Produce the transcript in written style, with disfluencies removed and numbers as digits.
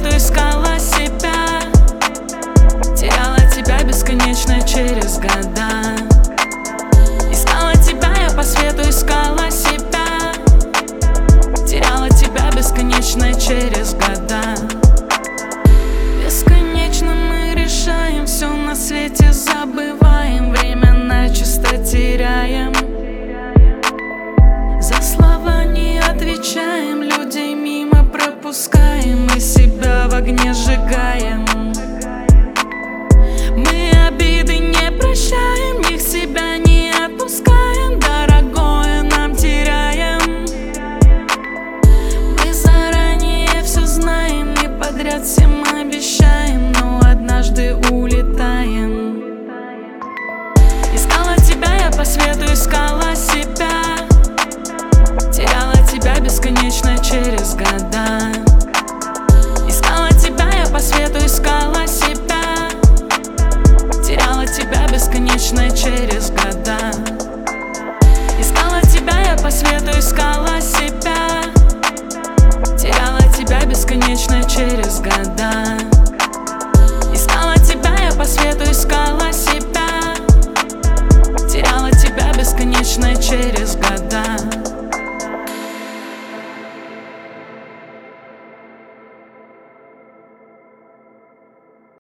свету искала себя, теряла тебя бесконечно через года. Искала тебя, я по свету искала себя, теряла тебя бесконечно через года. Бесконечно мы решаем все на свете, забываем, время начисто теряем. За слова не отвечаем, людей мимо пропускаем, мы себя в огне сжигаем. Мы обиды не прощаем, их себя не отпускаем, дорогое нам теряем. Мы заранее все знаем и подряд всем обещаем, но однажды улетаем. Искала тебя, я по свету искала себя, теряла тебя бесконечно через года. Искала тебя, я по свету искала себя, теряла тебя бесконечно через